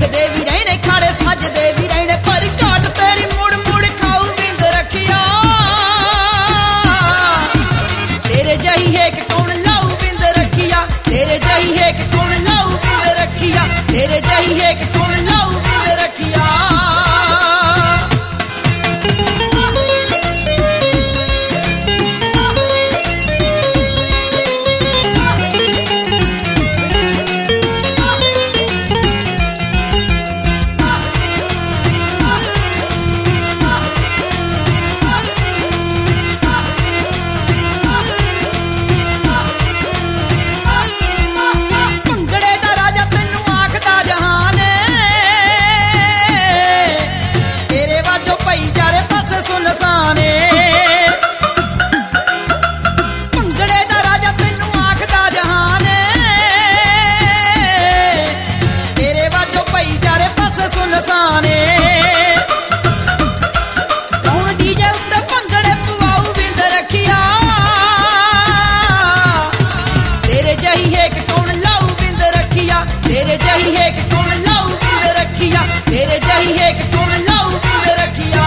उठदे भी रहने खाड़े सजदे भी रहने पर झाट तेरी मुड़ मुड़ खाऊ बिंद रखिया तेरे जही है कि कौन लाऊ बिंद रखिया तेरे जही है कि कौन लाऊ बिंद रखिया तेरे जही है कि कौन लाऊ बिंद रखिया सुनसाने भंगड़े दा राजा तेनू आखदा जहान तेरे वाजो पई चारे पासे सुनसाने कौन डीजे उत्ते भंगड़े पवाऊ बिंद रखिया तेरे जही है कि कौन लाऊ बिंद रखिया तेरे जही है कि कौन लाऊ बिंद रखिया तेरे जही है कि कौन लाऊ बिंद रखिया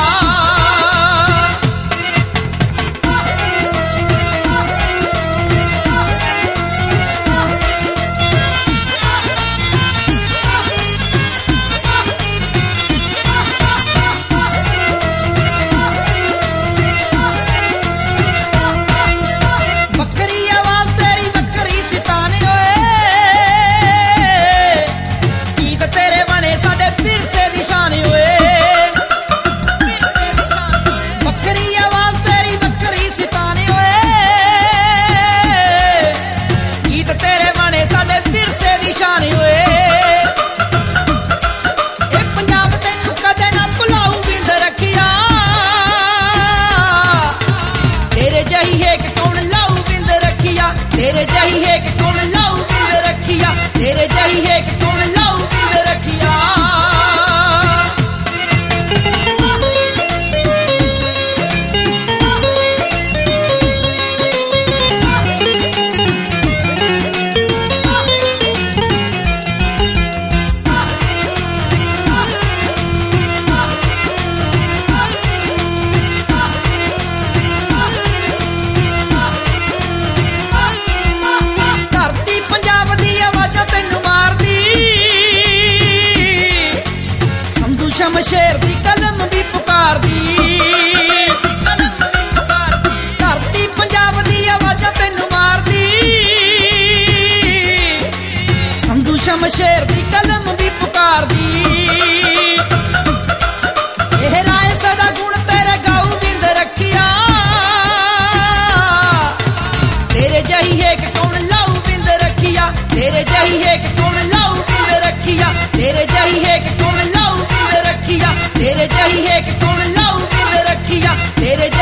तेरे जही है कि कौन लाऊ बिंद रखिया तेरे जही है कि कौन लाऊ बिंद रखिया तेरे जही है कि कौन लाऊ बिंद रखिया शमशेर दी कलम भी पुकार दी धरती पंजाब दी आवाज़ तेनू मार दी संधू शमशेर दी कलम भी पुकार दी एह राय सदा गुण तेरे गाऊ बिंद रखिया तेरे जही है कि कौन लाऊ बिंद रखिया तेरे जही है कि कौन लाऊ बिंद रखिया तेरे जही है कि कौन लाऊ बिंद रखिया तेरे जही है कि कौन लाऊ बिंद रखिया तेरे